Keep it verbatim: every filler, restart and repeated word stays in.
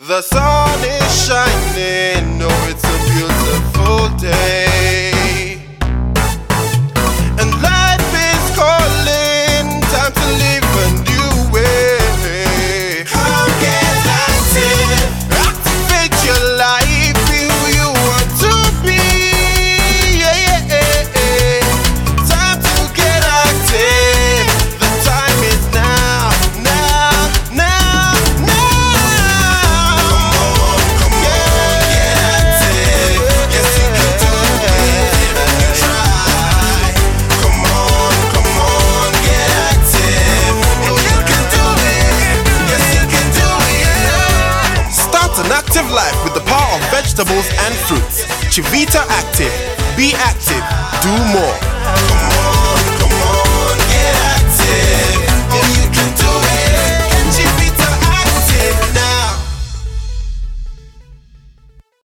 The sun is shining, oh it's a beautiful day, and life is calling, time to live a new way. Come get active, activate your life, be who you want to be, yeah, yeah, yeah, yeah. Time to get active, the time is now, now, now, now. An active life with the power of vegetables and fruits. Chivita Active. Be active. Do more. Come on, come on, get active.